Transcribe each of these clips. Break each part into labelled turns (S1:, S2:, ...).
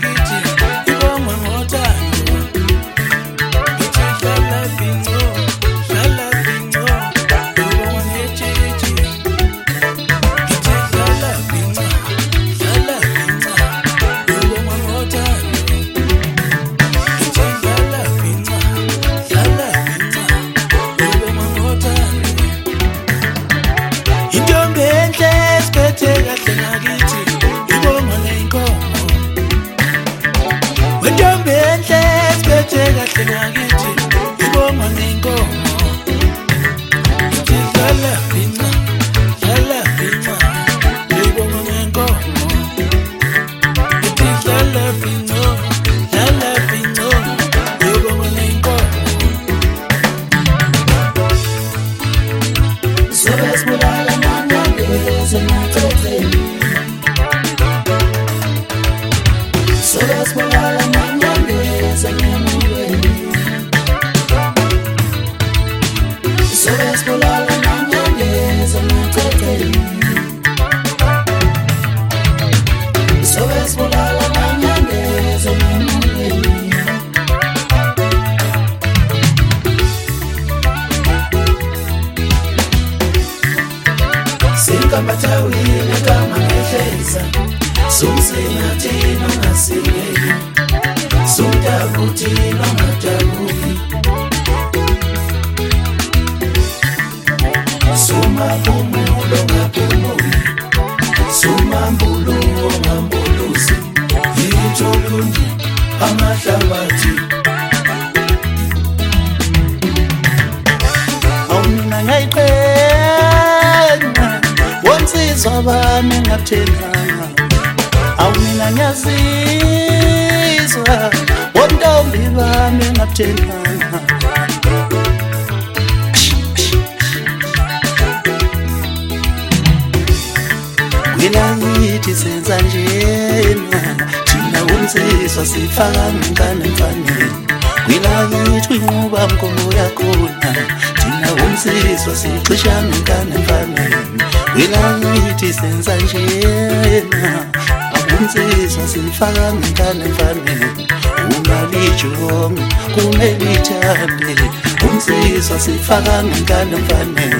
S1: Sifaka ngane mfanele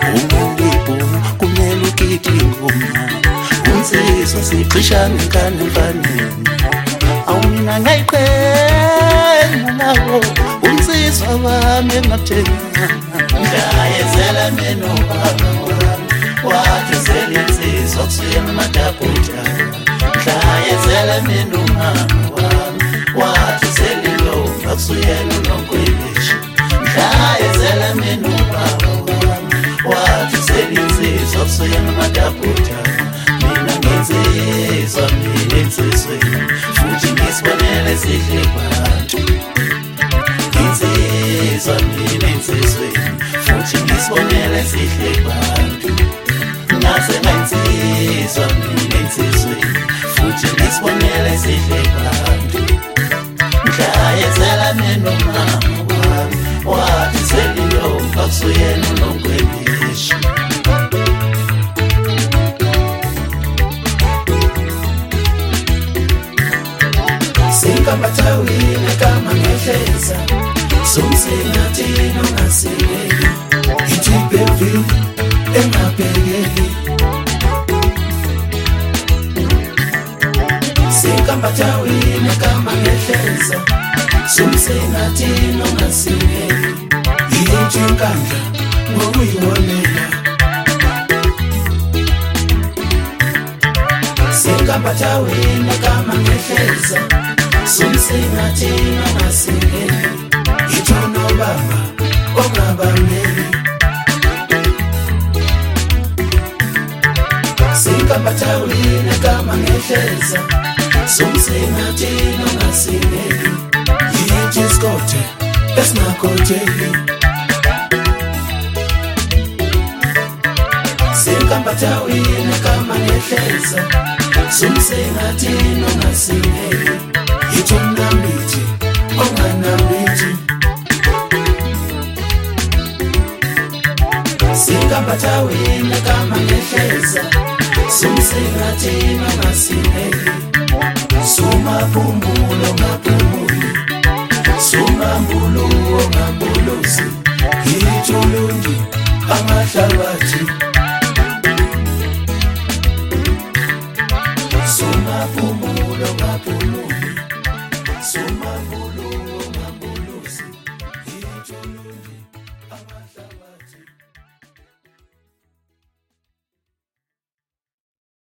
S1: umlibu kumele ukiti ngoma unsizwa sicisha ngane mfanele awumina ngayiqhela lawo unsizwa wami engathena ngayezela mina ubaba wathi selinsizwa kusuyena madabuta ngayezela mina umama wami wathi selilomba kusuyena nonkwelishi ngayezela mina ubaba wathi selinsizwa kusuyena madabuta mina ngenzizwa mina ensizweni futhi ngisibonele sihle bantu ngenzizwa mina ensizweni futhi ngisibonele sihle bantu ngase ngenzizwa mina ensizweni futhi ngisibonele sihle bantu ngayezela mina umama wami wathi selilomba kusuyena nonkwelishi Singambatawile kama ngehleza Sumsengathino ngasileli Ithipevile engabhekeli Singambatawile kama ngehleza Sumsengathino ngasileli Iyinkandla ngokuyibonela Singambatawile kama ngehleza Sumsengathino ngasileli Ithono baba ongabameli Singambatawile kama ngehleza Sumsengathino ngasileli Yijiskote esinakhoteli Singambatawile kama ngehleza Sumsengathino ngasileli Itonambithi onganambithi Singambatawile kama ngehleza Sumsengathino ngasileli Suma Sungaphumulo ngaphumuli Sungambulu ongambuluzi Ithulundi amahlabathi Sungaphumulo ngaphumuli Sungambulu ongambuluzi Ithulundi amahlabathi